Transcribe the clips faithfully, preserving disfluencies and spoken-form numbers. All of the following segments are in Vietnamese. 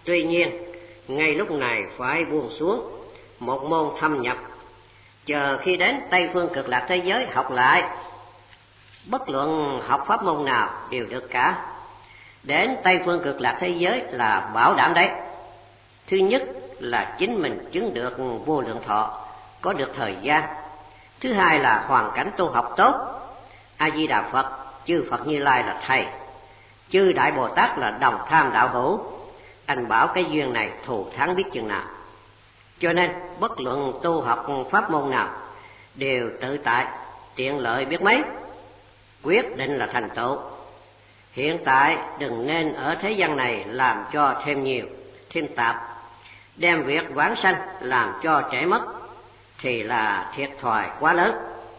Tuy nhiên, ngay lúc này phải buông xuống một môn thâm nhập, chờ khi đến Tây phương cực lạc thế giới học lại. Bất luận học pháp môn nào đều được cả. Đến Tây phương cực lạc thế giới là bảo đảm đấy. Thứ nhất là chính mình chứng được vô lượng thọ, có được thời gian. Thứ hai là hoàn cảnh tu học tốt. A Di Đà Phật, chư Phật Như Lai là thầy, chư Đại Bồ Tát là đồng tham đạo hữu. Anh bảo cái duyên này thù thắng biết chừng nào. Cho nên bất luận tu học pháp môn nào đều tự tại, tiện lợi biết mấy. Quyết định là thành tựu. Hiện tại đừng nên ở thế gian này làm cho thêm nhiều, thêm tạp, đem việc vãng sanh làm cho trễ mất, thì là thiệt thòi quá lớn.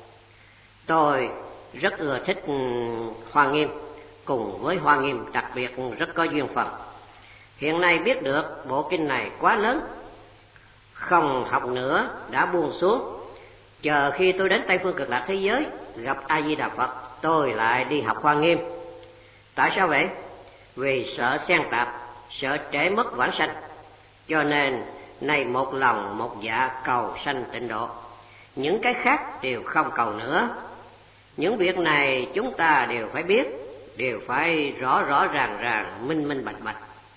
Tôi rất ưa thích Hoa Nghiêm, cùng với Hoa Nghiêm đặc biệt rất có duyên phận. Hiện nay biết được bộ kinh này quá lớn, không học nữa đã buông xuống. Chờ khi tôi đến Tây phương cực lạc thế giới gặp A Di Đà Phật, tôi lại đi học Hoa Nghiêm. Tại sao vậy? Vì sợ xen tạp, sợ trễ mất vãng sanh. Cho nên nay một lòng một dạ cầu sanh tịnh độ, những cái khác đều không cầu nữa. Những việc này chúng ta đều phải biết, đều phải rõ rõ ràng ràng, minh minh bạch bạch.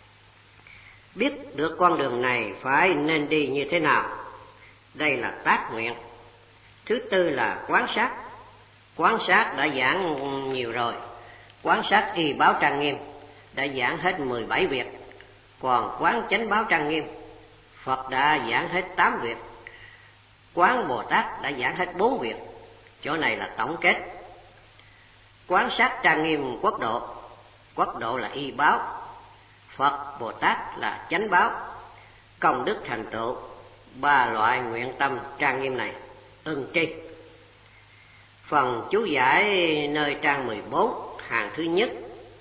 Biết được con đường này phải nên đi như thế nào. Đây là tác nguyện. Thứ tư là quán sát. Quán sát đã giảng nhiều rồi. Quán sát y báo trang nghiêm đã giảng hết mười bảy việc. Còn quán chánh báo trang nghiêm, Phật đã giảng hết tám việc. Quán Bồ Tát đã giảng hết bốn việc. Chỗ này là tổng kết. Quán sát trang nghiêm quốc độ. Quốc độ là y báo, Phật Bồ Tát là chánh báo. Công đức thành tựu ba loại nguyện tâm trang nghiêm này ưng tri. Phần chú giải nơi trang mười bốn hàng thứ nhất: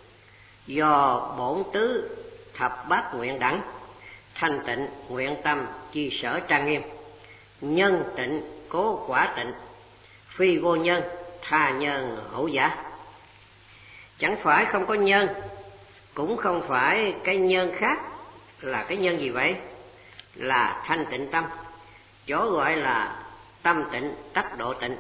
do bổn tứ thập bát nguyện đẳng, thanh tịnh nguyện tâm chi sở trang nghiêm, nhân tịnh cố quả tịnh, phi vô nhân tha nhân hữu giả. Chẳng phải không có nhân, cũng không phải cái nhân khác. Là cái nhân gì vậy? Là thanh tịnh tâm. Chỗ gọi là tâm tịnh tắc độ tịnh.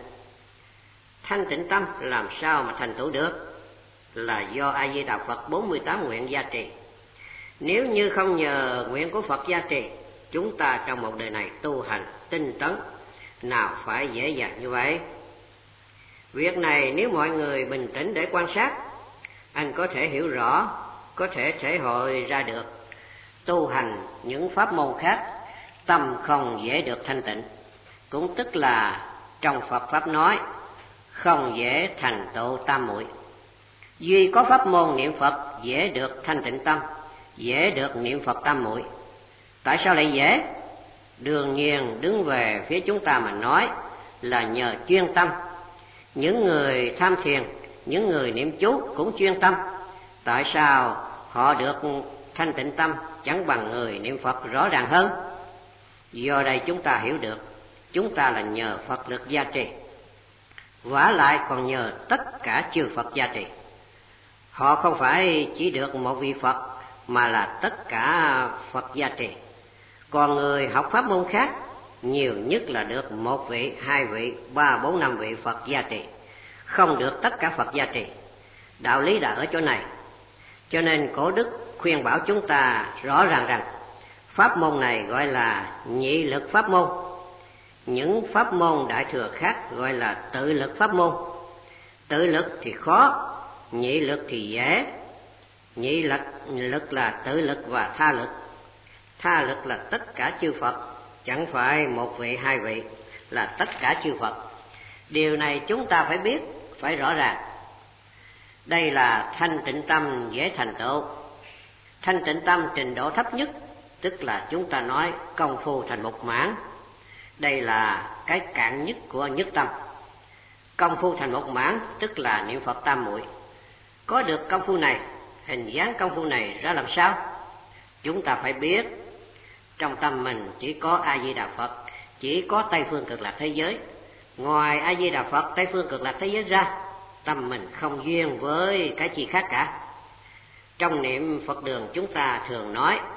Thanh tịnh tâm làm sao mà thành tựu được? Là do A Di Đà Phật bốn mươi tám nguyện gia trì. Nếu như không nhờ nguyện của Phật gia trì, chúng ta trong một đời này tu hành tinh tấn nào phải dễ dàng như vậy. Việc này nếu mọi người bình tĩnh để quan sát, anh có thể hiểu rõ, có thể thể hội ra được. Tu hành những pháp môn khác, tâm không dễ được thanh tịnh. Cũng tức là trong Phật Pháp nói, không dễ thành tựu tam muội. Duy có pháp môn niệm Phật dễ được thanh tịnh tâm, dễ được niệm Phật tam muội. Tại sao lại dễ? Đương nhiên đứng về phía chúng ta mà nói là nhờ chuyên tâm. Những người tham thiền, những người niệm chú cũng chuyên tâm. Tại sao họ được thanh tịnh tâm chẳng bằng người niệm Phật rõ ràng hơn? Do đây chúng ta hiểu được, chúng ta là nhờ Phật lực gia trì, vả lại còn nhờ tất cả chư Phật gia trì. Họ không phải chỉ được một vị Phật, mà là tất cả Phật gia trì. Còn người học pháp môn khác, nhiều nhất là được một vị, hai vị, ba, bốn, năm vị Phật gia trì, không được tất cả Phật gia trì. Đạo lý đã ở chỗ này. Cho nên Cổ Đức khuyên bảo chúng ta rõ ràng rằng pháp môn này gọi là nhị lực pháp môn. Những pháp môn đại thừa khác gọi là tự lực pháp môn. Tự lực thì khó, nhị lực thì dễ. Nhị lực, lực là tự lực và tha lực. Tha lực là tất cả chư Phật, chẳng phải một vị, hai vị, là tất cả chư Phật. Điều này chúng ta phải biết, phải rõ ràng. Đây là thanh tịnh tâm dễ thành tựu. Thanh tịnh tâm trình độ thấp nhất, tức là chúng ta nói công phu thành một mãn. Đây là cái cạn nhất của nhất tâm. Công phu thành một mãn tức là niệm Phật tam muội. Có được công phu này, hình dáng công phu này ra làm sao? Chúng ta phải biết trong tâm mình chỉ có A Di Đà Phật, chỉ có Tây phương cực lạc thế giới. Ngoài A Di Đà Phật, Tây phương cực lạc thế giới ra, tâm mình không duyên với cái gì khác cả. Trong niệm Phật đường chúng ta thường nói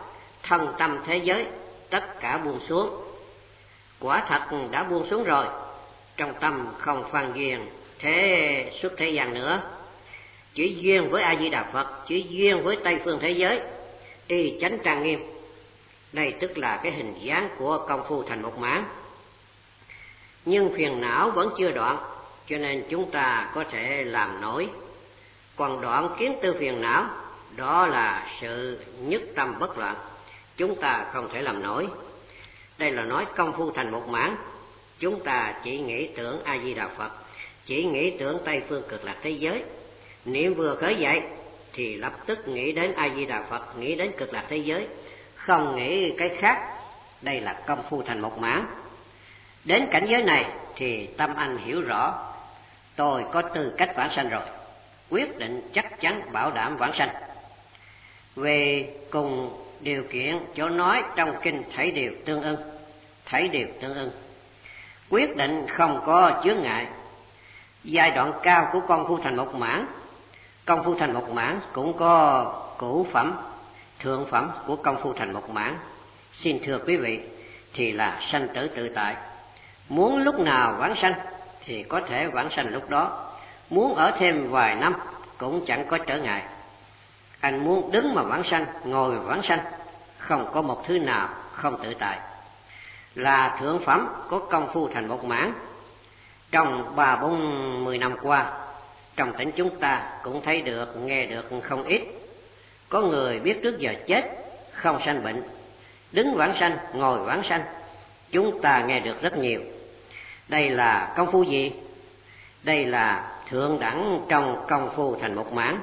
thân tâm thế giới tất cả buông xuống. Quả thật đã buông xuống rồi, trong tâm không phân duyên thế xuất thế gian nữa, chỉ duyên với A Di Đà Phật, chỉ duyên với Tây phương thế giới, y chánh trang nghiêm. Đây tức là cái hình dáng của công phu thành một mãn. Nhưng phiền não vẫn chưa đoạn, cho nên chúng ta có thể làm nổi. Còn đoạn kiến tư phiền não, đó là sự nhất tâm bất loạn, chúng ta không thể làm nổi. Đây là nói công phu thành một mãn. Chúng ta chỉ nghĩ tưởng A Di Đà Phật, chỉ nghĩ tưởng Tây phương cực lạc thế giới. Niệm vừa khởi dậy thì lập tức nghĩ đến A Di Đà Phật, nghĩ đến cực lạc thế giới, không nghĩ cái khác. Đây là công phu thành một mãn. Đến cảnh giới này thì tâm anh hiểu rõ, tôi có tư cách vãng sanh rồi, quyết định chắc chắn bảo đảm vãng sanh. Về cùng điều kiện chỗ nói trong kinh thảy đều tương ưng, thảy đều tương ưng, quyết định không có chướng ngại. Giai đoạn cao của công phu thành một mãn, công phu thành một mãn cũng có cửu phẩm, thượng phẩm của công phu thành một mãn. Xin thưa quý vị, thì là sanh tử tự tại. Muốn lúc nào vãng sanh thì có thể vãng sanh lúc đó, muốn ở thêm vài năm cũng chẳng có trở ngại. Anh muốn đứng mà vãng sanh, ngồi mà vãng sanh, không có một thứ nào không tự tại. Là thượng phẩm có công phu thành một mãn. Trong ba bốn mười năm qua, trong tỉnh chúng ta cũng thấy được, nghe được không ít. Có người biết trước giờ chết, không sanh bệnh, đứng vãng sanh, ngồi vãng sanh, chúng ta nghe được rất nhiều. Đây là công phu gì? Đây là thượng đẳng trong công phu thành một mãn.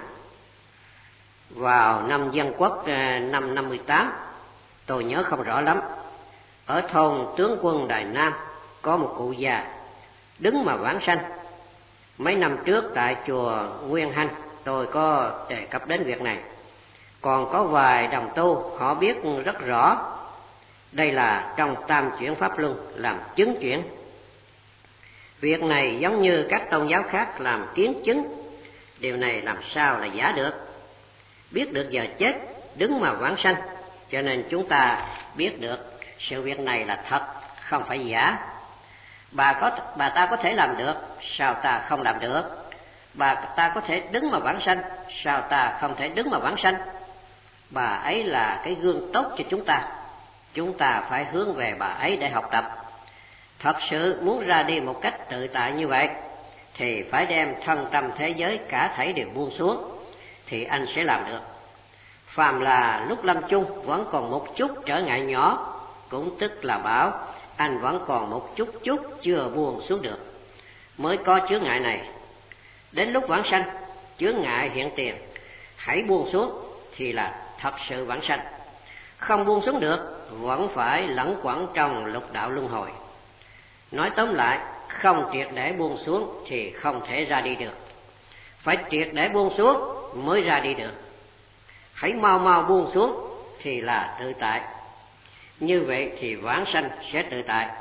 Vào năm Dân Quốc năm năm mươi tám, tôi nhớ không rõ lắm, ở thôn Tướng Quân Đài Nam có một cụ già đứng mà vãng sanh. Mấy năm trước tại chùa Nguyên Hanh tôi có đề cập đến việc này. Còn có vài đồng tu họ biết rất rõ. Đây là trong Tam Chuyển Pháp Luân làm chứng chuyển. Việc này giống như các tôn giáo khác làm kiến chứng. Điều này làm sao là giả được? Biết được giờ chết, đứng mà vãng sanh, cho nên chúng ta biết được sự việc này là thật, không phải giả. Bà có bà ta có thể làm được, sao ta không làm được? Bà ta có thể đứng mà vãng sanh, sao ta không thể đứng mà vãng sanh? Bà ấy là cái gương tốt cho chúng ta, chúng ta phải hướng về bà ấy để học tập. Thật sự muốn ra đi một cách tự tại như vậy thì phải đem thân tâm thế giới cả thảy đều buông xuống, thì anh sẽ làm được. Phàm là lúc lâm chung vẫn còn một chút trở ngại nhỏ, cũng tức là bảo anh vẫn còn một chút chút chưa buông xuống được, mới có chướng ngại này. Đến lúc vãng sanh, chướng ngại hiện tiền, hãy buông xuống thì là thật sự vãng sanh. Không buông xuống được, vẫn phải lẩn quẩn trong lục đạo luân hồi. Nói tóm lại, không triệt để buông xuống thì không thể ra đi được. Phải triệt để buông xuống mới ra đi được. Hãy mau mau buông xuống thì là tự tại. Như vậy thì vãng sanh sẽ tự tại.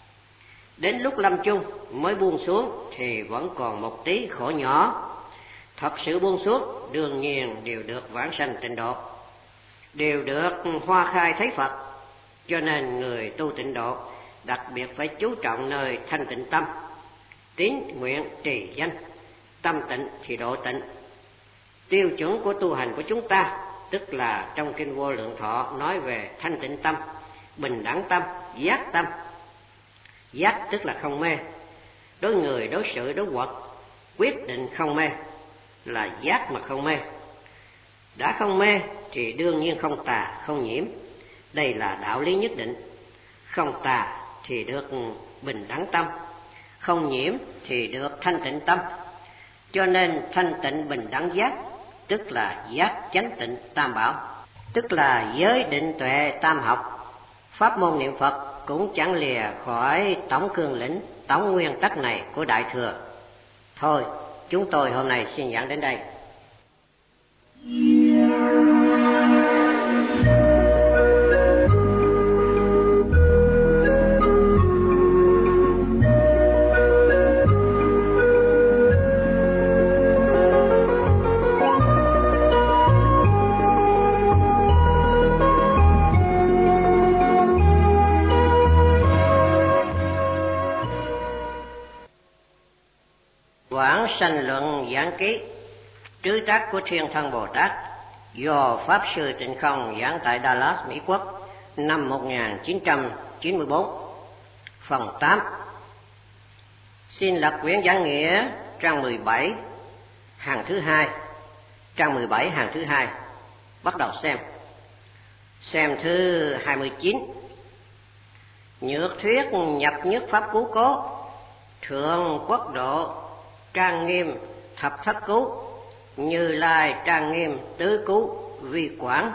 Đến lúc lâm chung mới buông xuống thì vẫn còn một tí khổ nhỏ. Thật sự buông xuống đương nhiên đều được vãng sanh tịnh độ, đều được hoa khai thấy Phật. Cho nên người tu tịnh độ đặc biệt phải chú trọng nơi thanh tịnh tâm, tín nguyện trì danh, tâm tịnh thì độ tịnh. Tiêu chuẩn của tu hành của chúng ta, tức là trong kinh Vô Lượng Thọ nói về thanh tịnh tâm, bình đẳng tâm, giác tâm. Giác tức là không mê, đối người, đối sự, đối vật, quyết định không mê, là giác mà không mê. Đã không mê thì đương nhiên không tà, không nhiễm. Đây là đạo lý nhất định. Không tà thì được bình đẳng tâm, không nhiễm thì được thanh tịnh tâm. Cho nên thanh tịnh bình đẳng giác, tức là giác chánh tịnh tam bảo, tức là giới định tuệ tam học. Pháp môn niệm Phật cũng chẳng lìa khỏi tổng cương lĩnh, tổng nguyên tắc này của Đại Thừa. Thôi, chúng tôi hôm nay xin giảng đến đây. Sanh Luận Giảng Ký, trứ trác của Thiên Thân Bồ Tát, do Pháp Sư Tịnh Không giảng tại Dallas, Mỹ Quốc, năm một nghìn chín trăm chín mươi bốn. Phần tám. Xin lật quyển giảng nghĩa trang mười bảy, hàng thứ hai. Trang mười bảy, hàng thứ hai. Bắt đầu xem. Xem thứ hai mươi chín. Nhược thuyết nhập nhất pháp cứu cố, thượng quốc độ trang nghiêm thập thất cứu, Như Lai trang nghiêm tứ cứu vi quán.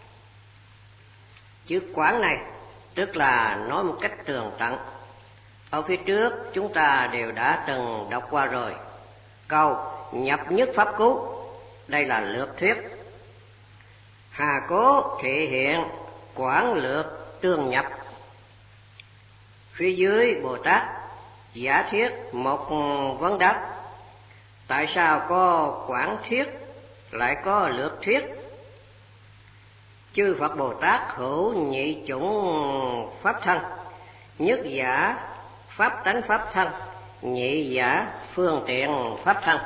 Chữ quán này tức là nói một cách tường tận. Ở phía trước chúng ta đều đã từng đọc qua rồi. Câu nhập nhất pháp cứu, đây là lược thuyết. Hà cố thể hiện quán lược tương nhập. Phía dưới Bồ Tát giả thiết một vấn đáp: tại sao có quán thuyết lại có lược thuyết? Chư Phật Bồ Tát hữu nhị chủng pháp thân, nhất giả pháp tánh pháp thân, nhị giả phương tiện pháp thân.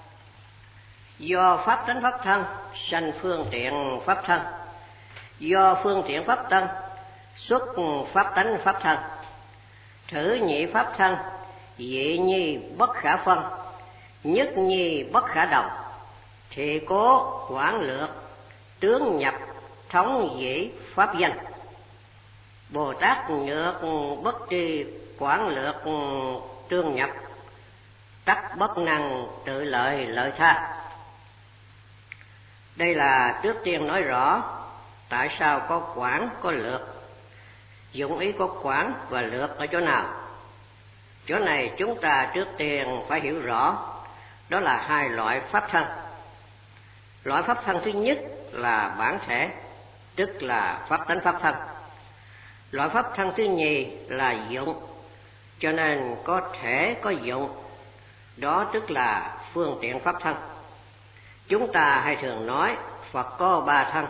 Do pháp tánh pháp thân sanh phương tiện pháp thân, do phương tiện pháp thân xuất pháp tánh pháp thân. Thử nhị pháp thân, dị nhi bất khả phân, nhất nhi bất khả đồng, thì cố quán lược tướng nhập thống dĩ pháp danh. Bồ Tát nhược bất tri quán lược tương nhập, tắc bất năng tự lợi lợi tha. Đây là trước tiên nói rõ tại sao có quán có lược. Dụng ý có quán và lược ở chỗ nào? Chỗ này chúng ta trước tiên phải hiểu rõ, đó là hai loại pháp thân. Loại pháp thân thứ nhất là bản thể, tức là pháp tánh pháp thân. Loại pháp thân thứ nhì là dụng, cho nên có thể có dụng, đó tức là phương tiện pháp thân. Chúng ta hay thường nói Phật có ba thân: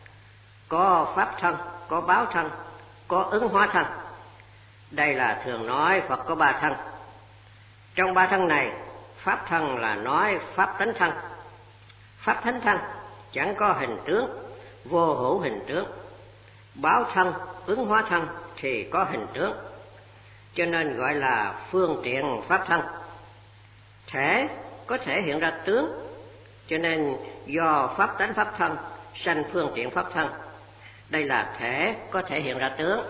có pháp thân, có báo thân, có ứng hóa thân. Đây là thường nói Phật có ba thân. Trong ba thân này, pháp thân là nói pháp tánh thân. Pháp thánh thân chẳng có hình tướng, vô hữu hình tướng. Báo thân, ứng hóa thân thì có hình tướng, cho nên gọi là phương tiện pháp thân. Thể có thể hiện ra tướng, cho nên do pháp tánh pháp thân sanh phương tiện pháp thân. Đây là thể có thể hiện ra tướng.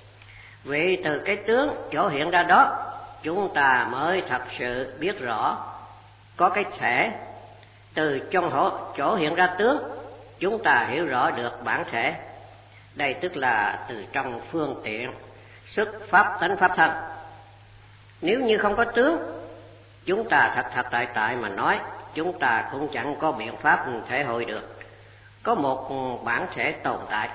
Vì từ cái tướng chỗ hiện ra đó, chúng ta mới thật sự biết rõ có cái thể. Từ trong chỗ hiện ra tướng, chúng ta hiểu rõ được bản thể. Đây tức là từ trong phương tiện xuất pháp tánh pháp thân. Nếu như không có tướng, chúng ta thật thật tại tại mà nói, chúng ta cũng chẳng có biện pháp thể hội được có một bản thể tồn tại.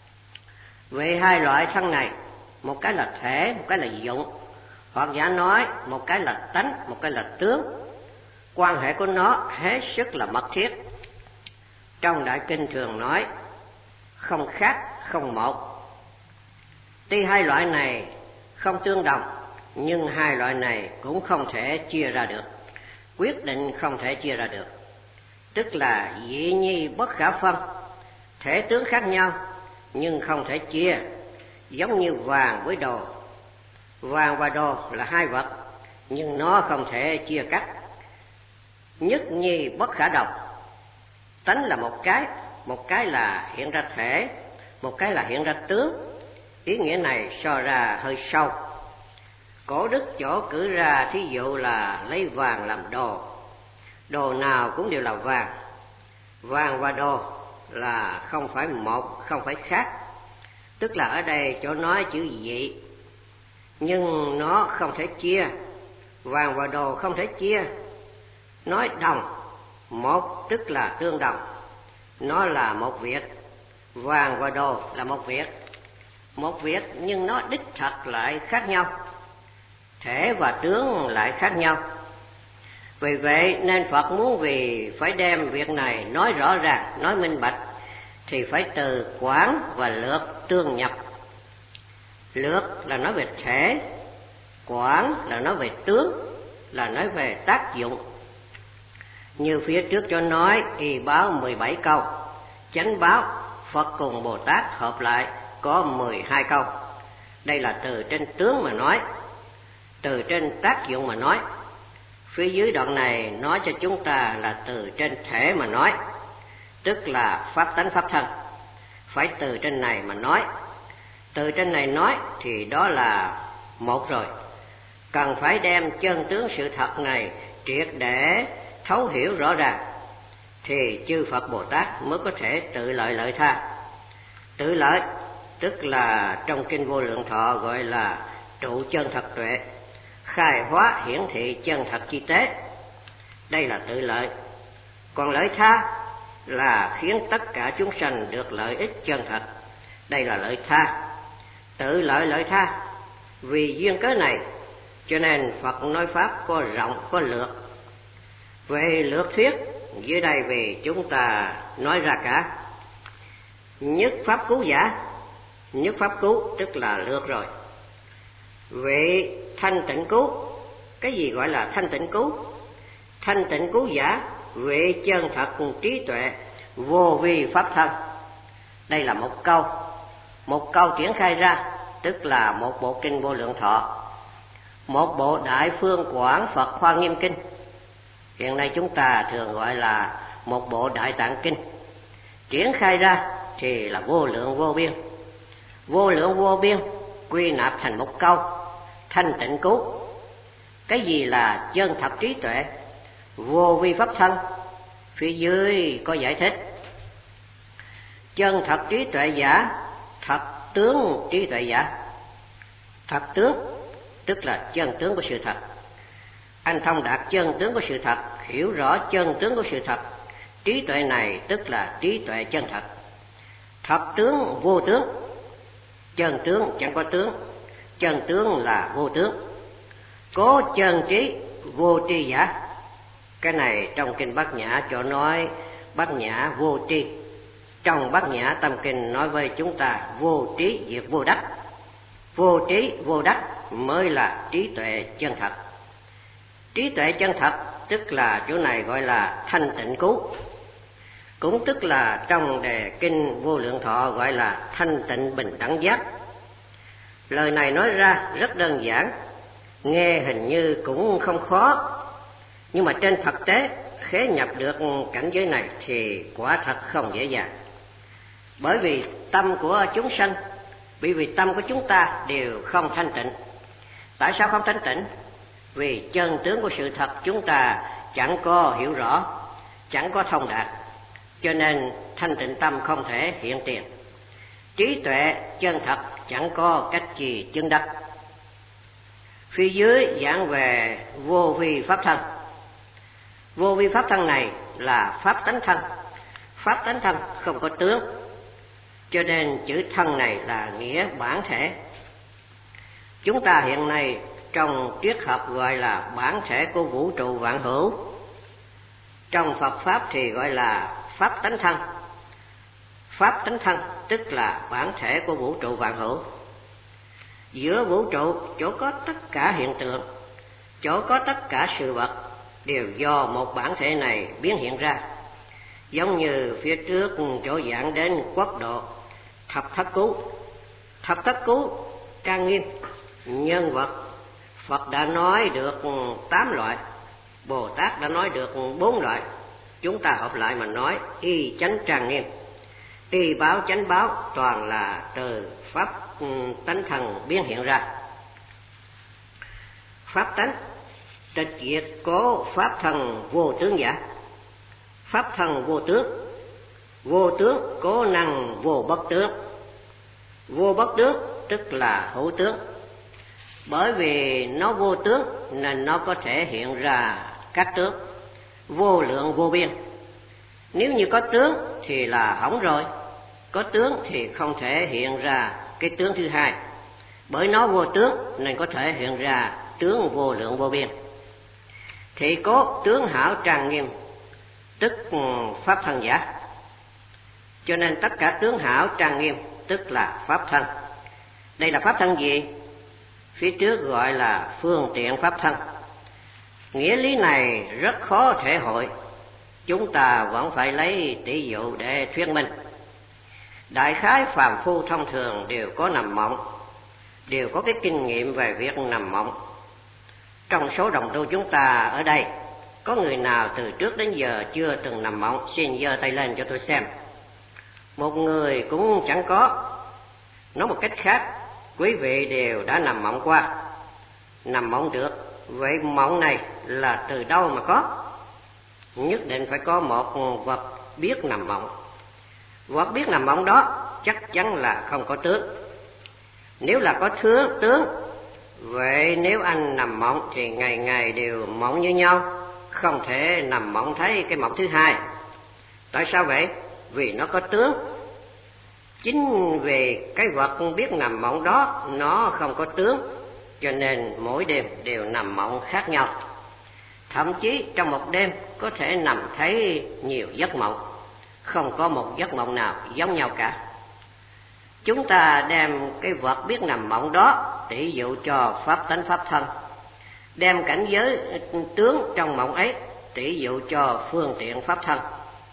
Về hai loại thân này, một cái là thể, một cái là dụng, hoặc giả nói một cái là tánh, một cái là tướng, quan hệ của nó hết sức là mật thiết. Trong Đại Kinh thường nói không khác không một. Tuy hai loại này không tương đồng, nhưng hai loại này cũng không thể chia ra được, quyết định không thể chia ra được. Tức là dị nhi bất khả phân, thể tướng khác nhau nhưng không thể chia. Giống như vàng với đồ, vàng và đồ là hai vật, nhưng nó không thể chia cắt. Nhất nhi bất khả đồng, tánh là một cái, một cái là hiện ra thể, một cái là hiện ra tướng. Ý nghĩa này so ra hơi sâu. Cổ đức chỗ cử ra thí dụ là lấy vàng làm đồ, đồ nào cũng đều là vàng. Vàng và đồ là không phải một, không phải khác. Tức là ở đây chỗ nói chữ dị, nhưng nó không thể chia. Vàng và đồ không thể chia. Nói đồng, một tức là tương đồng, nó là một việc. Vàng và đồ là một việc, một việc nhưng nó đích thật lại khác nhau. Thể và tướng lại khác nhau. Vì vậy nên Phật muốn vì phải đem việc này nói rõ ràng, nói minh bạch, thì phải từ quán và lược tương nhập. Lược là nói về thể, quán là nói về tướng, là nói về tác dụng. Như phía trước cho nói, y báo mười bảy câu, chánh báo Phật cùng Bồ Tát hợp lại có mười hai câu. Đây là từ trên tướng mà nói, từ trên tác dụng mà nói. Phía dưới đoạn này nói cho chúng ta là từ trên thể mà nói, tức là pháp tánh pháp thân. Phải từ trên này mà nói. Từ trên này nói thì đó là một rồi. Cần phải đem chân tướng sự thật này triệt để thấu hiểu rõ ràng, thì chư Phật Bồ Tát mới có thể tự lợi lợi tha. Tự lợi tức là trong kinh Vô Lượng Thọ gọi là trụ chân thật tuệ, khai hóa hiển thị chân thật chi tế. Đây là tự lợi. Còn lợi tha là khiến tất cả chúng sanh được lợi ích chân thật. Đây là lợi tha. Tự lợi lợi tha. Vì duyên cớ này cho nên Phật nói pháp có rộng có lược. Về lược thuyết, dưới đây vì chúng ta nói ra cả. Nhất pháp cứu giả. Nhất pháp cứu tức là lược rồi. Về thanh tịnh cứu. Cái gì gọi là thanh tịnh cứu? Thanh tịnh cứu giả về chân thật trí tuệ vô vi pháp thân. Đây là một câu. Một câu triển khai ra tức là một bộ kinh Vô Lượng Thọ, một bộ Đại Phương Quảng Phật Hoa Nghiêm Kinh. Hiện nay chúng ta thường gọi là một bộ Đại Tạng Kinh. Triển khai ra thì là vô lượng vô biên. Vô lượng vô biên quy nạp thành một câu thanh tịnh cứu. Cái gì là chân thật trí tuệ vô vi pháp thân? Phía dưới có giải thích. Chân thật trí tuệ giả, thật tướng trí tuệ giả. Thật tướng tức là chân tướng của sự thật. Anh thông đạt chân tướng của sự thật, hiểu rõ chân tướng của sự thật. Trí tuệ này tức là trí tuệ chân thật. Thật tướng vô tướng. Chân tướng chẳng có tướng, chân tướng là vô tướng. Cố chân trí vô tri giả. Cái này trong kinh Bát Nhã cho nói Bát Nhã vô tri. Trong Bát Nhã Tâm Kinh nói với chúng ta vô trí diệt vô đắc. Vô trí vô đắc mới là trí tuệ chân thật. Trí tuệ chân thật tức là chỗ này gọi là thanh tịnh cứu. Cũng tức là trong đề kinh Vô Lượng Thọ gọi là thanh tịnh bình đẳng giác. Lời này nói ra rất đơn giản, nghe hình như cũng không khó, nhưng mà trên thực tế khế nhập được cảnh giới này thì quả thật không dễ dàng. Bởi vì tâm của chúng sanh, bởi vì tâm của chúng ta đều không thanh tịnh. Tại sao không thanh tịnh? Vì chân tướng của sự thật chúng ta chẳng có hiểu rõ, chẳng có thông đạt, cho nên thanh tịnh tâm không thể hiện tiền. Trí tuệ chân thật chẳng có cách gì chứng đắc. Phía dưới giảng về vô vi pháp thân. Vô vi pháp thân này là pháp tánh thân. Pháp tánh thân không có tướng, cho nên chữ thân này là nghĩa bản thể. Chúng ta hiện nay trong triết học gọi là bản thể của vũ trụ vạn hữu. Trong Phật Pháp thì gọi là pháp tánh thân. Pháp tánh thân tức là bản thể của vũ trụ vạn hữu. Giữa vũ trụ, chỗ có tất cả hiện tượng, chỗ có tất cả sự vật đều do một bản thể này biến hiện ra. Giống như phía trước chỗ giảng đến quốc độ thập thất cứu. Thập thất cứu trang nghiêm, nhân vật. Phật đã nói được tám loại, Bồ Tát đã nói được bốn loại. Chúng ta hợp lại mà nói y chánh trang nghiêm, y báo chánh báo, toàn là từ pháp tánh thần biến hiện ra. Pháp tánh tịch diệt cố pháp thần vô tướng giả. Pháp thần vô tướng, vô tướng cố năng vô bất tướng. Vô bất tướng tức là hữu tướng. Bởi vì nó vô tướng nên nó có thể hiện ra các tướng vô lượng vô biên. Nếu như có tướng thì là hỏng rồi, có tướng thì không thể hiện ra cái tướng thứ hai. Bởi nó vô tướng nên có thể hiện ra tướng vô lượng vô biên. Thì có tướng hảo trang nghiêm tức pháp thân giả. Cho nên tất cả tướng hảo trang nghiêm tức là pháp thân. Đây là pháp thân gì? Phía trước gọi là phương tiện pháp thân. Nghĩa lý này rất khó thể hội, chúng ta vẫn phải lấy tỷ dụ để thuyết minh. Đại khái phàm phu thông thường đều có nằm mộng, đều có cái kinh nghiệm về việc nằm mộng. Trong số đồng tu chúng ta ở đây, có người nào từ trước đến giờ chưa từng nằm mộng? Xin giơ tay lên cho tôi xem. Một người cũng chẳng có. Nói một cách khác, quý vị đều đã nằm mộng qua. Nằm mộng được, vậy mộng này là từ đâu mà có? Nhất định phải có một vật biết nằm mộng. Vật biết nằm mộng đó chắc chắn là không có tướng. Nếu là có tướng, tướng vậy nếu anh nằm mộng thì ngày ngày đều mộng như nhau, không thể nằm mộng thấy cái mộng thứ hai. Tại sao vậy? Vì nó có tướng. Chính vì cái vật biết nằm mộng đó nó không có tướng, cho nên mỗi đêm đều nằm mộng khác nhau. Thậm chí trong một đêm có thể nằm thấy nhiều giấc mộng, không có một giấc mộng nào giống nhau cả. Chúng ta đem cái vật biết nằm mộng đó tỷ dụ cho pháp tánh pháp thân, đem cảnh giới tướng trong mộng ấy tỷ dụ cho phương tiện pháp thân.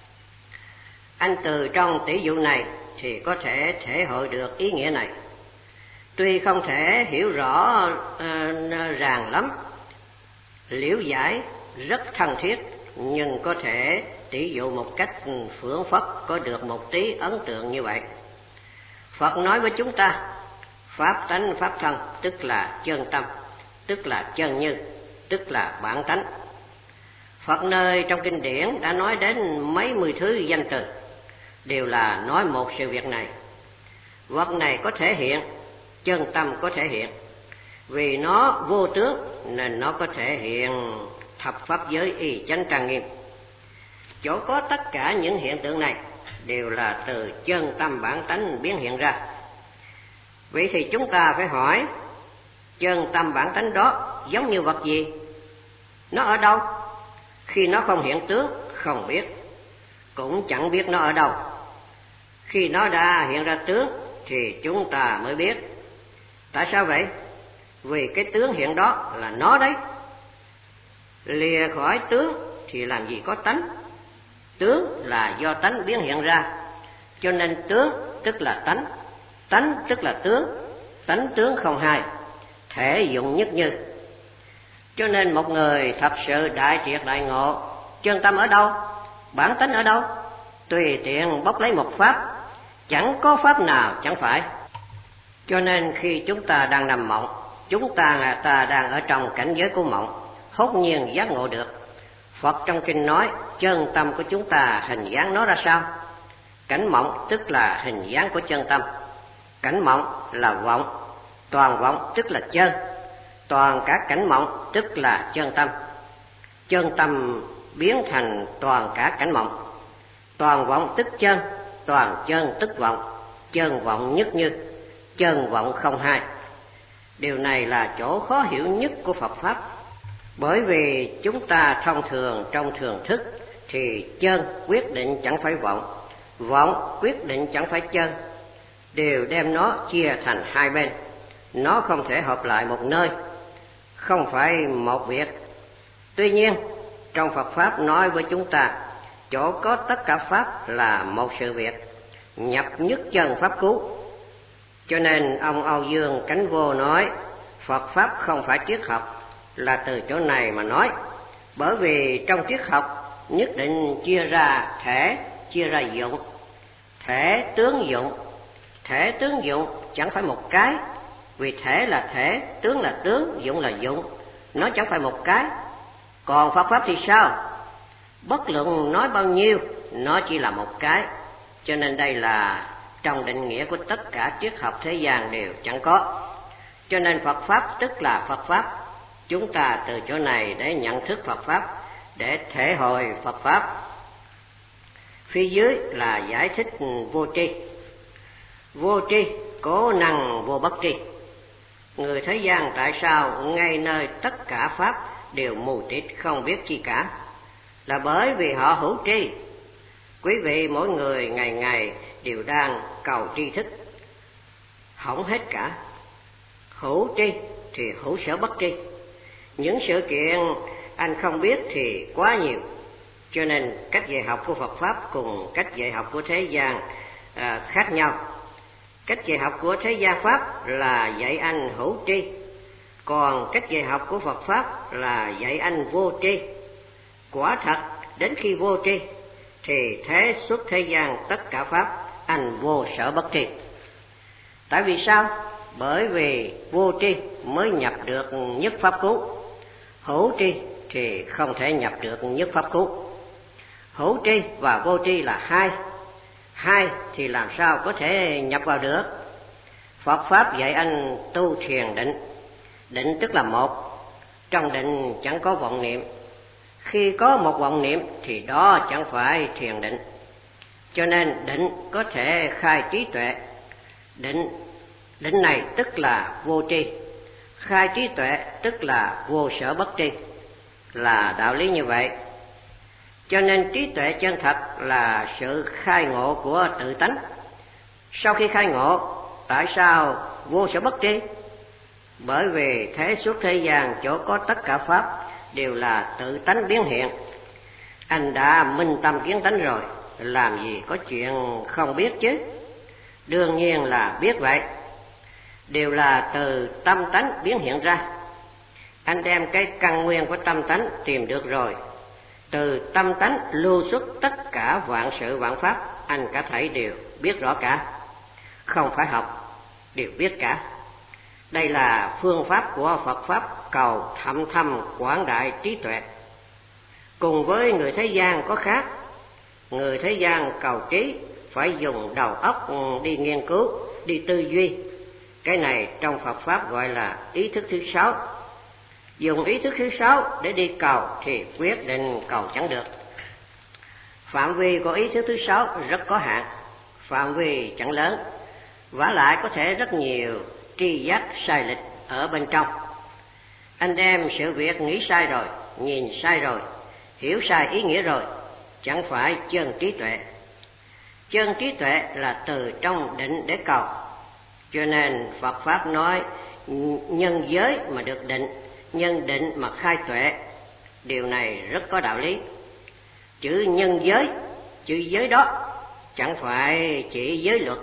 Anh từ trong tỷ dụ này thì có thể thể hội được ý nghĩa này. Tuy không thể hiểu rõ uh, ràng lắm, liễu giải rất thân thiết, nhưng có thể tỷ dụ một cách phưởng phất có được một tí ấn tượng như vậy. Phật nói với chúng ta, pháp tánh pháp thân tức là chân tâm, tức là chân như, tức là bản tánh. Phật nơi trong kinh điển đã nói đến mấy mươi thứ danh từ, đều là nói một sự việc này. Vật này có thể hiện, chân tâm có thể hiện. Vì nó vô tướng nên nó có thể hiện thập pháp giới y chánh trang nghiêm. Chỗ có tất cả những hiện tượng này đều là từ chân tâm bản tánh biến hiện ra. Vậy thì chúng ta phải hỏi, chân tâm bản tánh đó giống như vật gì? Nó ở đâu? Khi nó không hiện tướng, không biết, cũng chẳng biết nó ở đâu. Khi nó đã hiện ra tướng thì chúng ta mới biết. Tại sao vậy? Vì cái tướng hiện đó là nó đấy. Lìa khỏi tướng thì làm gì có tánh. Tướng là do tánh biến hiện ra, cho nên tướng tức là tánh, tánh tức là tướng, tánh tướng không hai, thể dụng nhất như. Cho nên một người thật sự đại triệt đại ngộ, chân tâm ở đâu, bản tánh ở đâu, tùy tiện bốc lấy một pháp, chẳng có pháp nào chẳng phải. Cho nên khi chúng ta đang nằm mộng, chúng ta, ta đang ở trong cảnh giới của mộng, hốt nhiên giác ngộ được. Phật trong kinh nói chân tâm của chúng ta hình dáng nó ra sao? Cảnh mộng tức là hình dáng của chân tâm. Cảnh mộng là vọng, toàn vọng tức là chân, toàn cả cảnh mộng tức là chân tâm. Chân tâm biến thành toàn cả cảnh mộng. Toàn vọng tức chân, toàn chân tức vọng, chân vọng nhất như, chân vọng không hai. Điều này là chỗ khó hiểu nhất của Phật Pháp. Bởi vì chúng ta thông thường trong thường thức thì chân quyết định chẳng phải vọng, vọng quyết định chẳng phải chân, đều đem nó chia thành hai bên. Nó không thể hợp lại một nơi, không phải một việc. Tuy nhiên trong Phật Pháp nói với chúng ta, chỗ có tất cả Pháp là một sự việc, nhập nhất chân Pháp cứu. Cho nên ông Âu Dương Cánh Vô nói Phật Pháp không phải triết học, là từ chỗ này mà nói. Bởi vì trong triết học nhất định chia ra thể, chia ra dụng. Thể tướng dụng, thể tướng dụng chẳng phải một cái, vì thể là thể, tướng là tướng, dụng là dụng, nó chẳng phải một cái. Còn Phật Pháp thì sao? Bất luận nói bao nhiêu, nó chỉ là một cái. Cho nên đây là trong định nghĩa của tất cả triết học thế gian đều chẳng có. Cho nên Phật Pháp tức là Phật Pháp. Chúng ta từ chỗ này để nhận thức Phật Pháp, để thể hội Phật Pháp. Phía dưới là giải thích vô tri. Vô tri, cố năng vô bất tri. Người thế gian tại sao ngay nơi tất cả Pháp đều mù tịt không biết chi cả? Là bởi vì họ hữu tri. Quý vị mỗi người ngày ngày đều đang cầu tri thức, hỏng hết cả. Hữu tri thì hữu sở bất tri. Những sự kiện anh không biết thì quá nhiều, Cho nên cách dạy học của Phật Pháp cùng cách dạy học của thế gian à, khác nhau. Cách dạy học của thế gian Pháp là dạy anh hữu tri, còn cách dạy học của Phật Pháp là dạy anh vô tri. Quả thật, đến khi vô tri, thì thế xuất thế gian tất cả Pháp, anh vô sở bất tri. Tại vì sao? Bởi vì vô tri mới nhập được nhất Pháp cứu. Hữu tri thì không thể nhập được nhất Pháp cứu. Hữu tri và vô tri là hai. Hai thì làm sao có thể nhập vào được? Phật Pháp dạy anh tu thiền định. Định tức là một. Trong định chẳng có vọng niệm. Khi có một vọng niệm thì đó chẳng phải thiền định. Cho nên định có thể khai trí tuệ. Định định này tức là vô tri. Khai trí tuệ tức là vô sở bất tri. Là đạo lý như vậy. Cho nên trí tuệ chân thật là sự khai ngộ của tự tánh. Sau khi khai ngộ, tại sao vô sở bất tri? Bởi vì thế suốt thế gian chỗ có tất cả Pháp đều là tự tánh biến hiện. Anh đã minh tâm kiến tánh rồi, làm gì có chuyện không biết chứ? Đương nhiên là biết vậy. Đều là từ tâm tánh biến hiện ra. Anh đem cái căn nguyên của tâm tánh tìm được rồi. Từ tâm tánh lưu xuất tất cả vạn sự vạn pháp, anh cả thảy đều biết rõ cả. Không phải học, đều biết cả. Đây là phương pháp của Phật Pháp cầu thâm thâm quảng đại trí tuệ. Cùng với người thế gian có khác. Người thế gian cầu trí phải dùng đầu óc đi nghiên cứu, đi tư duy. Cái này trong Phật Pháp gọi là ý thức thứ sáu. Dùng ý thức thứ sáu để đi cầu thì quyết định cầu chẳng được. Phạm vi của ý thức thứ sáu rất có hạn, phạm vi chẳng lớn, vả lại có thể rất nhiều tri giác sai lệch ở bên trong. Anh đem sự việc nghĩ sai rồi, nhìn sai rồi, hiểu sai ý nghĩa rồi, chẳng phải chân trí tuệ. Chân trí tuệ là từ trong định để cầu. Cho nên Phật Pháp nói nhân giới mà được định, nhân định mà khai tuệ. Điều này rất có đạo lý. Chữ nhân giới, chữ giới đó chẳng phải chỉ giới luật.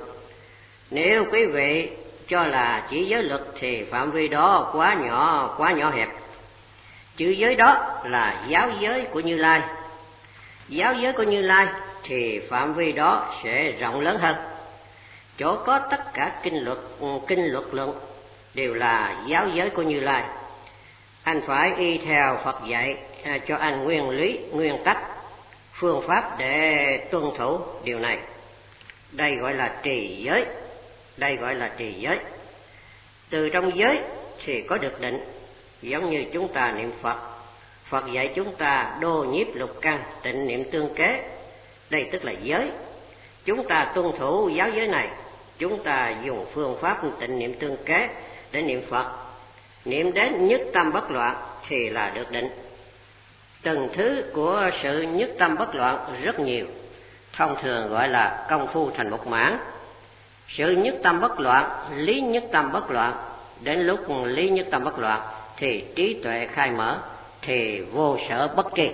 Nếu quý vị cho là chỉ giới luật thì phạm vi đó quá nhỏ, quá nhỏ hẹp. Chữ giới đó là giáo giới của Như Lai. Giáo giới của Như Lai thì phạm vi đó sẽ rộng lớn hơn. Chỗ có tất cả kinh luật, kinh luật luận đều là giáo giới của Như Lai. Anh phải y theo Phật dạy cho anh nguyên lý, nguyên tắc, phương pháp để tuân thủ điều này. Đây gọi là trì giới. Đây gọi là trì giới. Từ trong giới thì có được định. Giống như chúng ta niệm Phật, Phật dạy chúng ta đô nhiếp lục căn, tịnh niệm tương kế. Đây tức là giới. Chúng ta tuân thủ giáo giới này, chúng ta dùng phương pháp tịnh niệm tương kế để niệm Phật. Niệm đến nhất tâm bất loạn thì là được định. Từng thứ của sự nhất tâm bất loạn rất nhiều, thông thường gọi là công phu thành một mãn. Sự nhất tâm bất loạn, lý nhất tâm bất loạn. Đến lúc lý nhất tâm bất loạn thì trí tuệ khai mở, thì vô sở bất tri.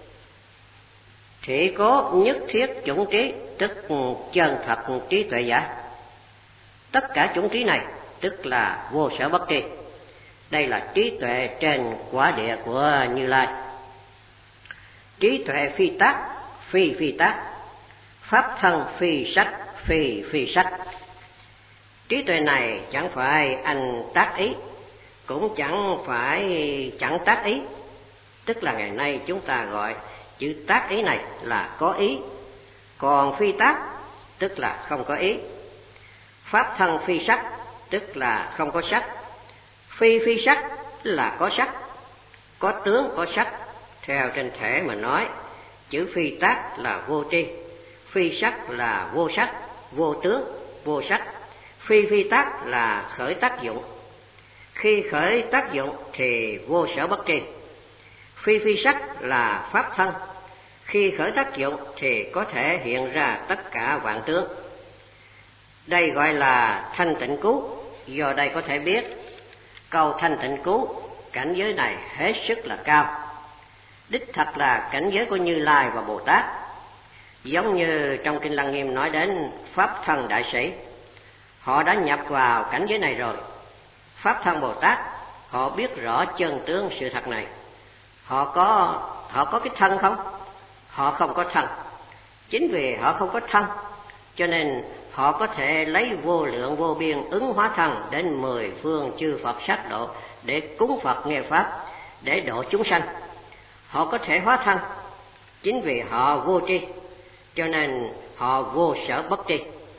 Thì có nhất thiết chủng trí, tức chân thật trí tuệ giả. Tất cả chủng trí này tức là vô sở bất tri. Đây là trí tuệ trên quả địa của Như Lai. Trí tuệ phi tác, phi phi tác. Pháp thân phi sách, phi phi sách. Trí tuệ này chẳng phải anh tác ý, cũng chẳng phải chẳng tác ý. Tức là ngày nay chúng ta gọi chữ tác ý này là có ý. Còn phi tác tức là không có ý. Pháp thân phi sắc tức là không có sắc. Phi phi sắc là có sắc, có tướng có sắc. Theo trên thể mà nói, chữ phi tác là vô tri, phi sắc là vô sắc, vô tướng, vô sắc. Phi phi tác là khởi tác dụng. Khi khởi tác dụng thì vô sở bất tri. Phi phi sắc là pháp thân. Khi khởi tác dụng thì có thể hiện ra tất cả vạn tướng. Đây gọi là thanh tịnh cứu. Do đây có thể biết câu thanh tịnh cứu, cảnh giới này hết sức là cao. đích thật là cảnh giới của Như Lai và Bồ Tát. Giống như trong Kinh Lăng Nghiêm nói đến Pháp Thân Đại Sĩ, họ đã nhập vào cảnh giới này rồi. Pháp Thân Bồ Tát, họ biết rõ chân tướng sự thật này. Họ có họ có cái thân không? Họ không có thân. Chính vì họ không có thân, cho nên họ có thể lấy vô lượng vô biên ứng hóa thân đến mười phương chư Phật sát độ để cúng Phật nghe Pháp, để độ chúng sanh. Họ có thể hóa thân, chính vì họ vô tri, cho nên họ vô sở bất tri.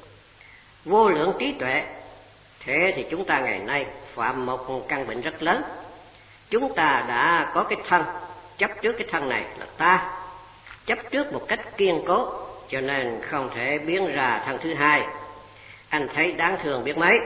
Vô lượng trí tuệ, thế thì chúng ta ngày nay phạm một căn bệnh rất lớn. Chúng ta đã có cái thân, chấp trước cái thân này là ta, chấp trước một cách kiên cố, cho nên không thể biến ra thân thứ hai. Anh thấy đáng thương biết mấy.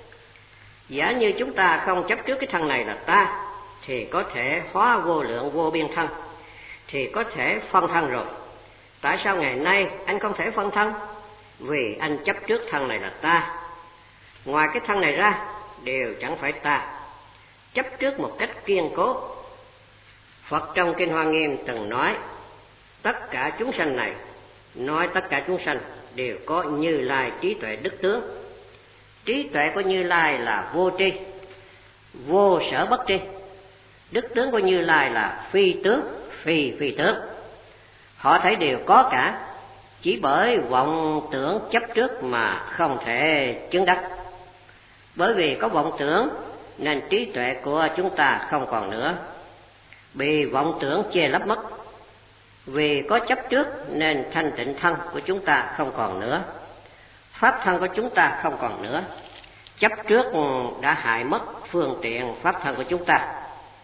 Giả như chúng ta không chấp trước cái thân này là ta, thì có thể hóa vô lượng vô biên thân, thì có thể phân thân rồi. Tại sao ngày nay anh không thể phân thân? Vì anh chấp trước thân này là ta. Ngoài cái thân này ra đều chẳng phải ta, chấp trước một cách kiên cố. Phật trong Kinh Hoa Nghiêm từng nói tất cả chúng sanh này, nói tất cả chúng sanh đều có Như Lai trí tuệ đức tướng. Trí tuệ của Như Lai là vô tri, vô sở bất tri. Đức tướng của Như Lai là phi tướng, phi phi tướng. Họ thấy đều có cả, chỉ bởi vọng tưởng chấp trước mà không thể chứng đắc. Bởi vì có vọng tưởng nên trí tuệ của chúng ta không còn nữa, bị vọng tưởng che lấp mất. Vì có chấp trước nên thanh tịnh thân của chúng ta không còn nữa, pháp thân của chúng ta không còn nữa. Chấp trước đã hại mất phương tiện pháp thân của chúng ta.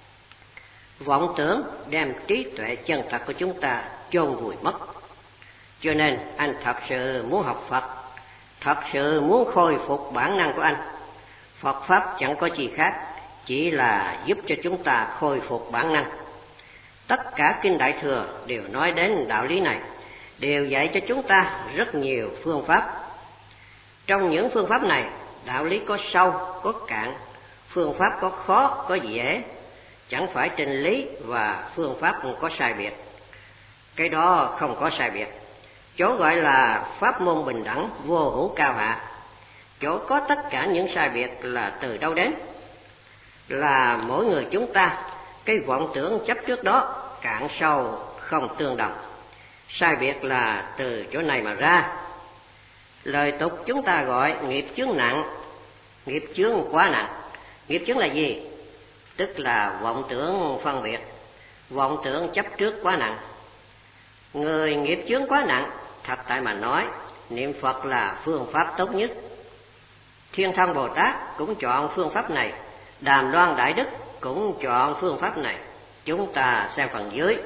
Vọng tưởng đem trí tuệ chân thật của chúng ta chôn vùi mất. Cho nên anh thật sự muốn học Phật, thật sự muốn khôi phục bản năng của anh, Phật Pháp chẳng có gì khác, chỉ là giúp cho chúng ta khôi phục bản năng. Tất cả Kinh Đại Thừa đều nói đến đạo lý này, đều dạy cho chúng ta rất nhiều phương pháp. Trong những phương pháp này, đạo lý có sâu, có cạn, phương pháp có khó, có dễ, chẳng phải trình lý và phương pháp có sai biệt. Cái đó không có sai biệt. Chỗ gọi là pháp môn bình đẳng, vô hữu cao hạ. Chỗ có tất cả những sai biệt là từ đâu đến? Là mỗi người chúng ta, cái vọng tưởng chấp trước đó cạn sâu không tương đồng. Sai biệt là từ chỗ này mà ra. Lời tục chúng ta gọi nghiệp chướng nặng, nghiệp chướng quá nặng. Nghiệp chướng là gì? Tức là vọng tưởng phân biệt, vọng tưởng chấp trước quá nặng. Người nghiệp chướng quá nặng, thật tại mà nói, niệm Phật là phương pháp tốt nhất. Thiên Thân Bồ Tát cũng chọn phương pháp này, Đàm Loan Đại Đức cũng chọn phương pháp này. Chúng ta xem phần dưới.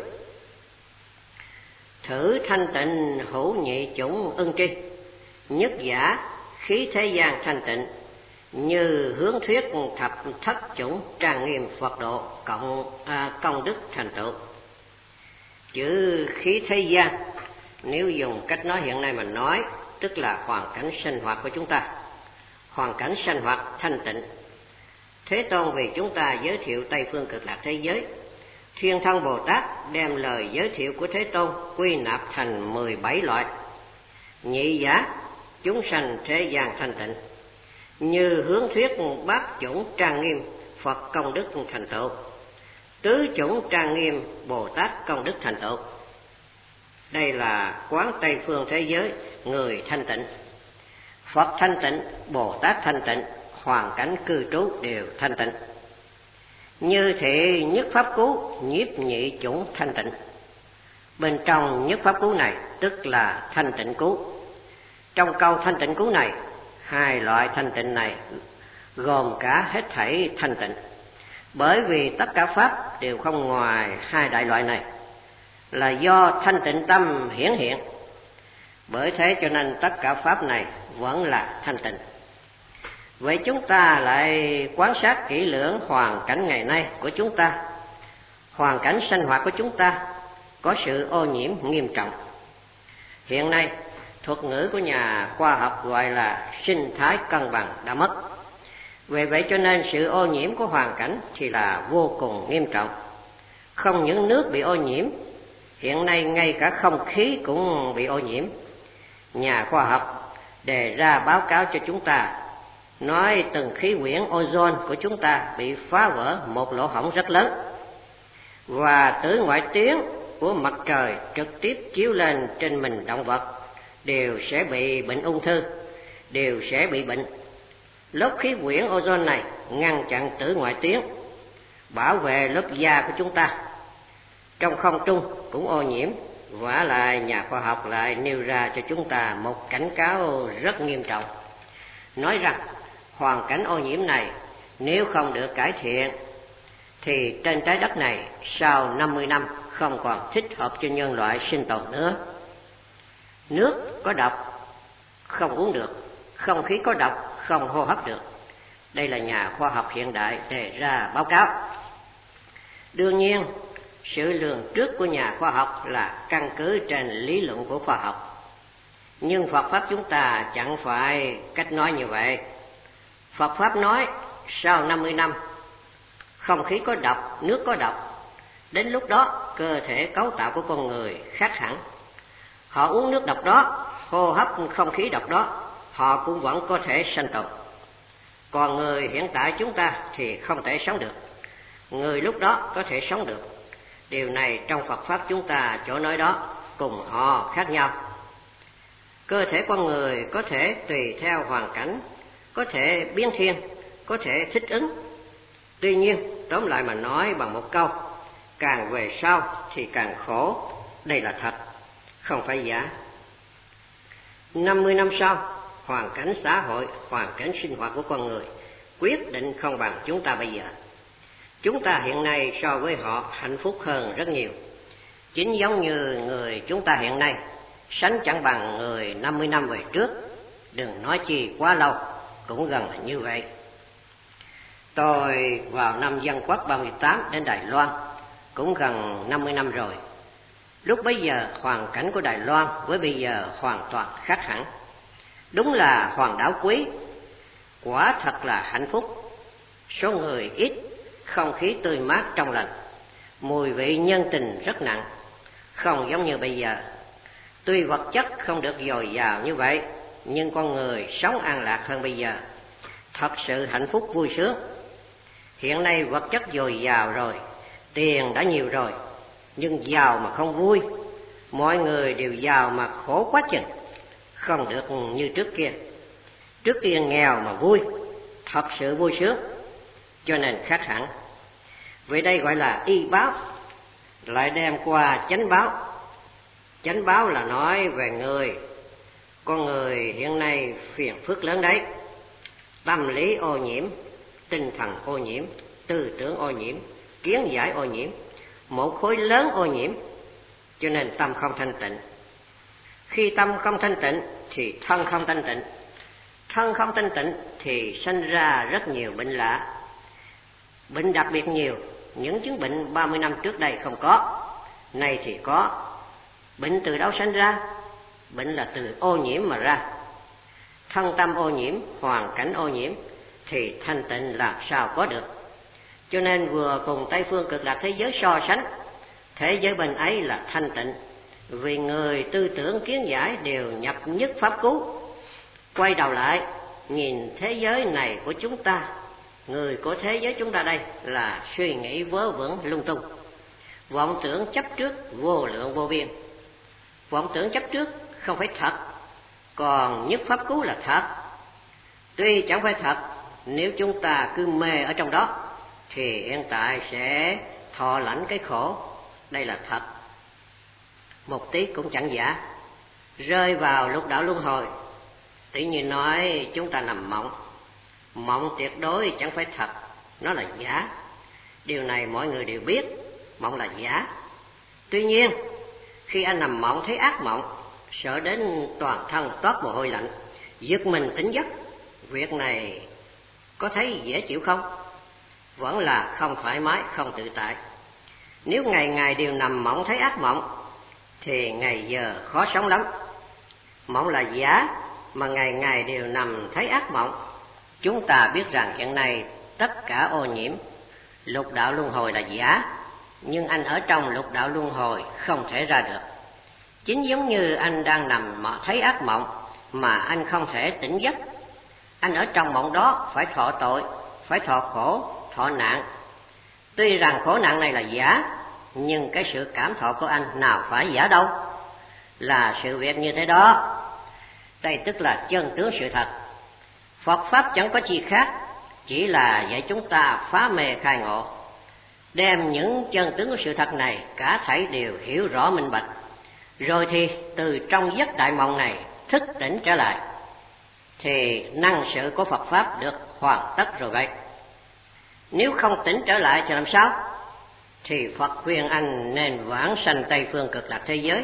Thử thanh tịnh hữu nhị chủng ưng tri, nhất giả khí thế gian thanh tịnh, như hướng thuyết thập thất chủng trang nghiêm Phật độ cộng à, công đức thành tựu. Chữ khí thế gian, nếu dùng cách nói hiện nay mà nói, tức là hoàn cảnh sinh hoạt của chúng ta, hoàn cảnh sinh hoạt thanh tịnh. Thế Tôn vì chúng ta giới thiệu Tây Phương Cực Lạc thế giới, Thiên Thân Bồ Tát đem lời giới thiệu của Thế Tôn quy nạp thành mười bảy loại. Nhị giả, chúng sanh thế gian thanh tịnh, như hướng thuyết bát chủng trang nghiêm Phật công đức thành tựu, tứ chủng trang nghiêm Bồ Tát công đức thành tựu. Đây là quán Tây Phương thế giới người thanh tịnh. Phật thanh tịnh, Bồ Tát thanh tịnh, hoàn cảnh cư trú đều thanh tịnh. Như thị nhất pháp cú, nhiếp nhị chủng thanh tịnh. Bên trong nhất pháp cú này tức là thanh tịnh cú. Trong câu thanh tịnh cú này, hai loại thanh tịnh này gồm cả hết thảy thanh tịnh. Bởi vì tất cả pháp đều không ngoài hai đại loại này, là do thanh tịnh tâm hiển hiện. Bởi thế cho nên tất cả pháp này vẫn là thanh tịnh. Vậy chúng ta lại quan sát kỹ lưỡng hoàn cảnh ngày nay của chúng ta. Hoàn cảnh sinh hoạt của chúng ta có sự ô nhiễm nghiêm trọng. Hiện nay, thuật ngữ của nhà khoa học gọi là sinh thái cân bằng đã mất. Vì vậy cho nên sự ô nhiễm của hoàn cảnh thì là vô cùng nghiêm trọng. Không những nước bị ô nhiễm, hiện nay ngay cả không khí cũng bị ô nhiễm. Nhà khoa học đề ra báo cáo cho chúng ta, nói từng khí quyển ozone của chúng ta bị phá vỡ một lỗ hổng rất lớn, và tử ngoại tuyến của mặt trời trực tiếp chiếu lên trên mình động vật đều sẽ bị bệnh ung thư, đều sẽ bị bệnh. Lớp khí quyển ozone này ngăn chặn tử ngoại tuyến, bảo vệ lớp da của chúng ta. Trong không trung cũng ô nhiễm, vả lại nhà khoa học lại nêu ra cho chúng ta một cảnh cáo rất nghiêm trọng, nói rằng hoàn cảnh ô nhiễm này nếu không được cải thiện thì trên trái đất này sau năm mươi năm không còn thích hợp cho nhân loại sinh tồn nữa. Nước có độc, không uống được. Không khí có độc, không hô hấp được. Đây là nhà khoa học hiện đại đề ra báo cáo. Đương nhiên, sự lường trước của nhà khoa học là căn cứ trên lý luận của khoa học. Nhưng Phật Pháp chúng ta chẳng phải cách nói như vậy. Phật Pháp nói sau năm mươi năm, không khí có độc, nước có độc. Đến lúc đó, cơ thể cấu tạo của con người khác hẳn. Họ uống nước độc đó, hô hấp không khí độc đó, họ cũng vẫn có thể sanh tồn. Còn người hiện tại chúng ta thì không thể sống được. Người lúc đó có thể sống được. Điều này trong Phật Pháp chúng ta chỗ nói đó cùng họ khác nhau. Cơ thể con người có thể tùy theo hoàn cảnh, có thể biến thiên, có thể thích ứng. Tuy nhiên, tóm lại mà nói bằng một câu, càng về sau thì càng khổ. Đây là thật, không phải giả. năm mươi năm sau, hoàn cảnh xã hội, hoàn cảnh sinh hoạt của con người quyết định không bằng chúng ta bây giờ. Chúng ta hiện nay so với họ hạnh phúc hơn rất nhiều. Chính giống như người chúng ta hiện nay sánh chẳng bằng người năm mươi năm về trước, đừng nói chi quá lâu, cũng gần là như vậy. Tôi vào năm Dân Quốc ba mươi tám đến Đài Loan, cũng gần năm mươi năm rồi. Lúc bấy giờ hoàn cảnh của Đài Loan với bây giờ hoàn toàn khác hẳn. Đúng là hòn đảo quý, quả thật là hạnh phúc. Số người ít, không khí tươi mát trong lành, mùi vị nhân tình rất nặng, không giống như bây giờ. Tuy vật chất không được dồi dào như vậy, nhưng con người sống an lạc hơn bây giờ, thật sự hạnh phúc vui sướng. Hiện nay vật chất dồi dào rồi, tiền đã nhiều rồi, nhưng giàu mà không vui. Mọi người đều giàu mà khổ quá chừng, không được như trước kia. Trước kia nghèo mà vui, thật sự vui sướng, cho nên khác hẳn. Vậy đây gọi là y báo, lại đem qua chánh báo. Chánh báo là nói về người. Con người hiện nay phiền phức lớn đấy. Tâm lý ô nhiễm, tinh thần ô nhiễm, tư tưởng ô nhiễm, kiến giải ô nhiễm, một khối lớn ô nhiễm, cho nên tâm không thanh tịnh. Khi tâm không thanh tịnh thì thân không thanh tịnh. Thân không thanh tịnh thì sinh ra rất nhiều bệnh lạ. Bệnh đặc biệt nhiều, những chứng bệnh ba mươi năm trước đây không có, nay thì có. Bệnh từ đâu sinh ra? Bệnh là từ ô nhiễm mà ra. Thân tâm ô nhiễm, hoàn cảnh ô nhiễm thì thanh tịnh làm sao có được. Cho nên vừa cùng Tây phương cực lạc thế giới so sánh, thế giới bên ấy là thanh tịnh, vì người tư tưởng kiến giải đều nhập nhất pháp cứu. Quay đầu lại nhìn thế giới này của chúng ta, người của thế giới chúng ta đây là suy nghĩ vớ vẩn lung tung, vọng tưởng chấp trước vô lượng vô biên. Vọng tưởng chấp trước không phải thật, còn nhất pháp cứu là thật. Tuy chẳng phải thật, nếu chúng ta cứ mê ở trong đó thì hiện tại sẽ thọ lãnh cái khổ. Đây là thật, một tí cũng chẳng giả. Rơi vào lục đạo luân hồi, tự nhiên nói chúng ta nằm mộng. Mộng tuyệt đối chẳng phải thật, nó là giả. Điều này mọi người đều biết, mộng là giả. Tuy nhiên, khi anh nằm mộng thấy ác mộng, sợ đến toàn thân toát mồ hôi lạnh, giật mình tỉnh giấc, việc này có thấy dễ chịu không? Vẫn là không thoải mái, không tự tại. Nếu ngày ngày đều nằm mộng thấy ác mộng thì ngày giờ khó sống lắm. Mộng là giả mà ngày ngày đều nằm thấy ác mộng. Chúng ta biết rằng hiện nay tất cả ô nhiễm, lục đạo luân hồi là giả. nhưng anh ở trong lục đạo luân hồi không thể ra được. Chính giống như anh đang nằm mà thấy ác mộng mà anh không thể tỉnh giấc. Anh ở trong mộng đó phải thọ tội, phải thọ khổ, thọ nạn. Tuy rằng khổ nạn này là giả, nhưng cái sự cảm thọ của anh nào phải giả đâu. Là sự việc như thế đó. Đây tức là chân tướng sự thật. Phật Pháp chẳng có chi khác, chỉ là dạy chúng ta phá mê khai ngộ, đem những chân tướng của sự thật này cả thảy đều hiểu rõ minh bạch, rồi thì từ trong giấc đại mộng này thức tỉnh trở lại, thì năng sự của Phật Pháp được hoàn tất rồi vậy. Nếu không tỉnh trở lại thì làm sao? Thì Phật khuyên anh nên vãng sanh Tây Phương Cực Lạc thế giới.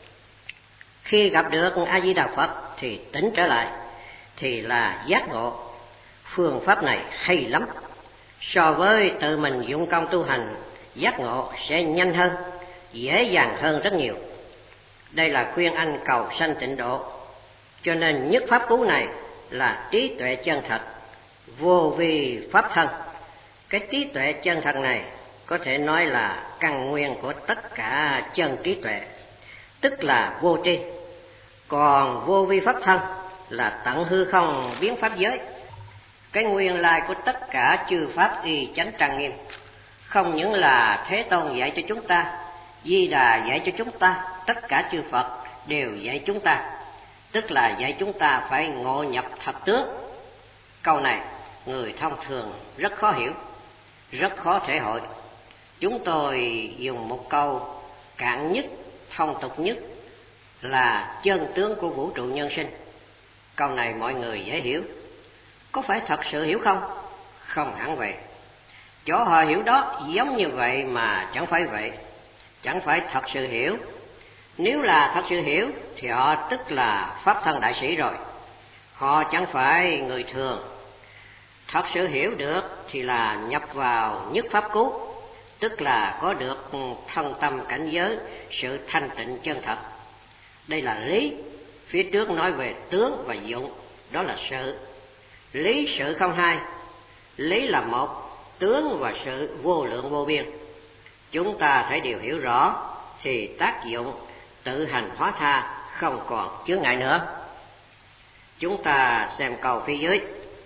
Khi gặp được A Di Đà Phật thì tỉnh trở lại, thì là giác ngộ. Phương pháp này hay lắm. So với tự mình dụng công tu hành, giác ngộ sẽ nhanh hơn, dễ dàng hơn rất nhiều. Đây là khuyên anh cầu sanh tịnh độ. Cho nên nhất pháp cứu này là trí tuệ chân thật, vô vi pháp thân. Cái trí tuệ chân thật này có thể nói là căn nguyên của tất cả chân trí tuệ, tức là vô tri. Còn vô vi pháp thân là tận hư không biến pháp giới, cái nguyên lai của tất cả chư pháp y chánh trang nghiêm. Không những là Thế Tôn dạy cho chúng ta, Di Đà dạy cho chúng ta, tất cả chư Phật đều dạy chúng ta, tức là dạy chúng ta phải ngộ nhập thật tướng. Câu này người thông thường rất khó hiểu, rất khó thể hội. Chúng tôi dùng một câu cạn nhất, thông tục nhất là chân tướng của vũ trụ nhân sinh. Câu này mọi người dễ hiểu. Có phải thật sự hiểu không? Không hẳn vậy. Chỗ họ hiểu đó giống như vậy mà chẳng phải vậy, chẳng phải thật sự hiểu. Nếu là thật sự hiểu thì họ tức là pháp thân đại sĩ rồi. Họ chẳng phải người thường. Thật sự hiểu được thì là nhập vào nhất pháp cứu, tức là có được thân tâm cảnh giới, sự thanh tịnh chân thật. Đây là lý. Phía trước nói về tướng và dụng, đó là sự. Lý sự không hai. Lý là một, tướng và sự vô lượng vô biên. Chúng ta thấy điều hiểu rõ thì tác dụng tự hành hóa tha không còn chướng ngại nữa. Chúng ta xem câu phía dưới.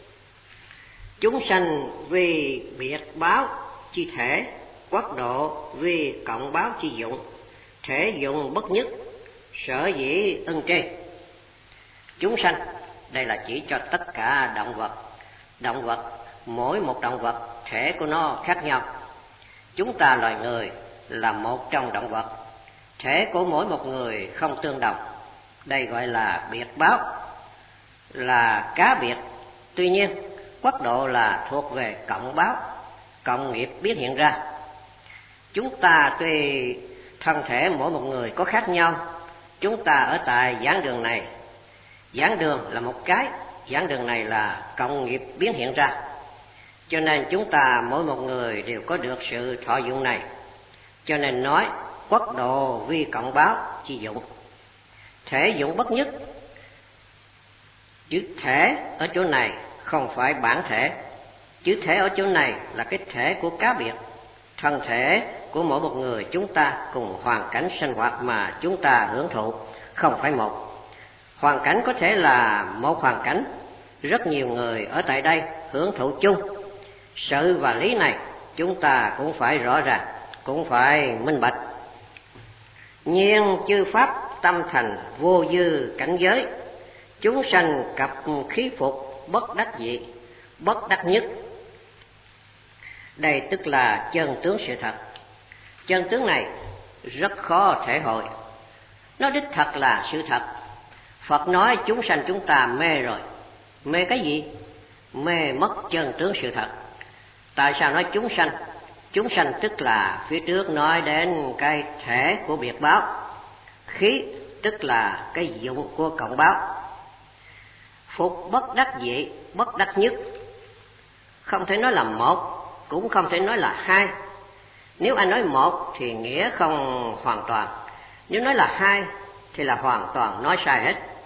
Chúng sanh vì biệt báo chi thể, quốc độ vì cộng báo chi dụng, thể dụng bất nhất, sở dĩ ân trê. Chúng sanh đây là chỉ cho tất cả động vật. Động vật, mỗi một động vật thể của nó khác nhau. Chúng ta loài người là một trong động vật, thể của mỗi một người không tương đồng. Đây gọi là biệt báo, là cá biệt. Tuy nhiên quốc độ là thuộc về cộng báo, cộng nghiệp biến hiện ra. Chúng ta tuy thân thể mỗi một người có khác nhau, chúng ta ở tại giảng đường này, giảng đường là một cái, giảng đường này là cộng nghiệp biến hiện ra. Cho nên chúng ta mỗi một người đều có được sự thọ dụng này. Cho nên nói quốc độ vi cộng báo chi dụng, thể dụng bất nhất. Chữ thể ở chỗ này không phải bản thể. Chữ thể ở chỗ này là cái thể của cá biệt. Thân thể của mỗi một người chúng ta cùng hoàn cảnh sinh hoạt mà chúng ta hưởng thụ không phải một. Hoàn cảnh có thể là một hoàn cảnh, rất nhiều người ở tại đây hưởng thụ chung. Sự và lý này chúng ta cũng phải rõ ràng, cũng phải minh bạch. Nhưng chư pháp tâm thành vô dư cảnh giới, chúng sanh cập khí phục bất đắc dị, bất đắc nhất. Đây tức là chân tướng sự thật. Chân tướng này rất khó thể hội. Nó đích thật là sự thật. Phật nói chúng sanh chúng ta mê rồi. Mê cái gì? Mê mất chân tướng sự thật. Tại sao nói chúng sanh? Chúng sanh tức là phía trước nói đến cái thể của biệt báo. Khí tức là cái dụng của cộng báo. Phục bất đắc dị, bất đắc nhất. Không thể nói là một, cũng không thể nói là hai. Nếu anh nói một thì nghĩa không hoàn toàn. Nếu nói là hai thì là hoàn toàn nói sai hết.